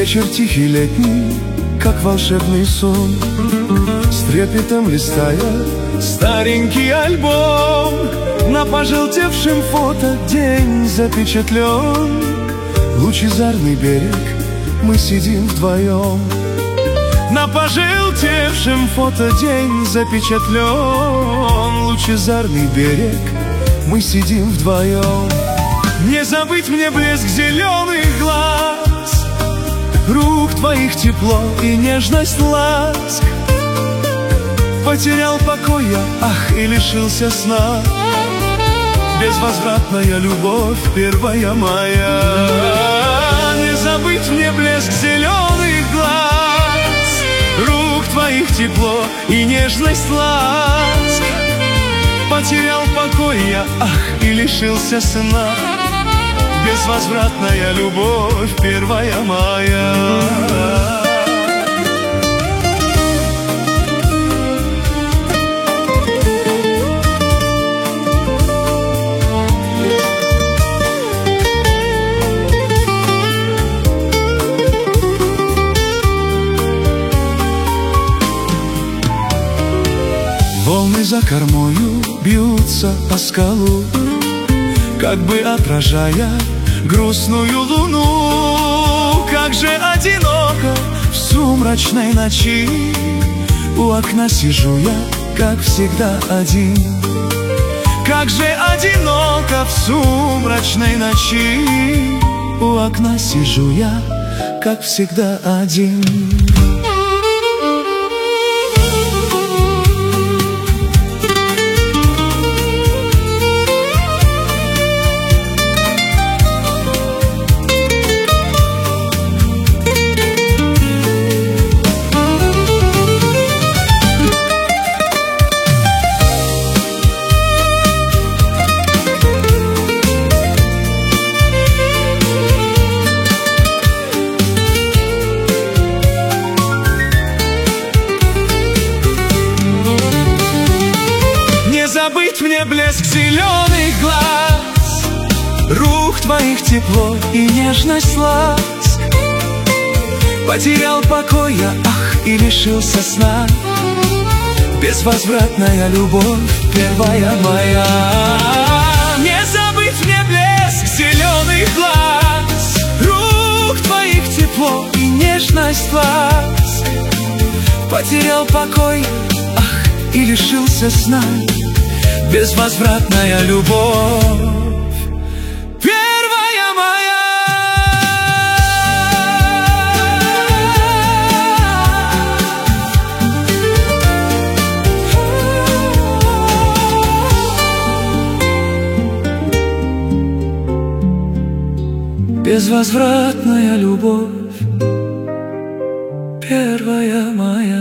Вечер тихий летний, как волшебный сон, с трепетом листая старенький альбом. На пожелтевшем фото день запечатлен. Лучезарный берег, мы сидим вдвоем. На пожелтевшем фото день запечатлен. Лучезарный берег, мы сидим вдвоем. Не забыть мне блеск зеленых глаз, рук твоих тепло и нежность ласк. Потерял покой я, ах, и лишился сна. Безвозвратная любовь, первая моя. Не забыть мне блеск зеленых глаз, рук твоих тепло и нежность ласк. Потерял покой я, ах, и лишился сна. Безвозвратная любовь, первая моя. Волны за кормою бьются о скалу, как бы отражая грустную луну. Как же одиноко в сумрачной ночи, у окна сижу я, как всегда, один. Как же одиноко в сумрачной ночи, у окна сижу я, как всегда, один. Забыть мне блеск зеленых глаз, рук твоих тепло и нежность ласк. Потерял покой я, ах, и лишился сна. Безвозвратная любовь, первая моя. Не забыть мне блеск зеленых глаз, рук твоих тепло и нежность ласк. Потерял покой, ах, и лишился сна. Безвозвратная любовь, первая моя. Безвозвратная любовь, первая моя.